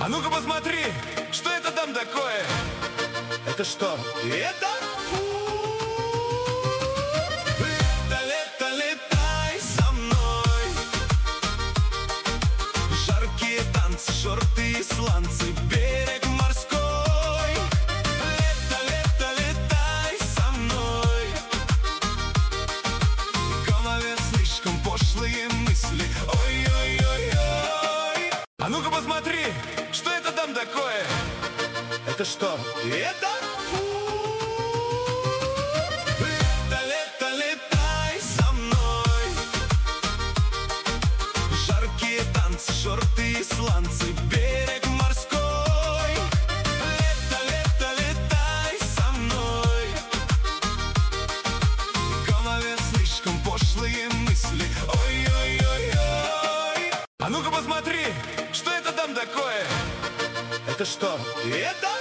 А ну-ка посмотри, что это там такое? Это что? Это? Лето, лето, летай со мной. Жаркие танцы, шорты и сланцы, берег морской. Лето, лето, летай со мной. В голове слишком пошлые мысли. Ой-ой-ой-ой. А ну-ка посмотри, что это там такое? Это что? Это? Лето, лето, летай со мной. Жаркие танцы, шорты и сланцы, берег морской. Лето, лето, летай со мной. В голове слишком пошлые мысли. Ой-ой-ой-ой. А ну-ка посмотри, что это там такое? Это что? Это?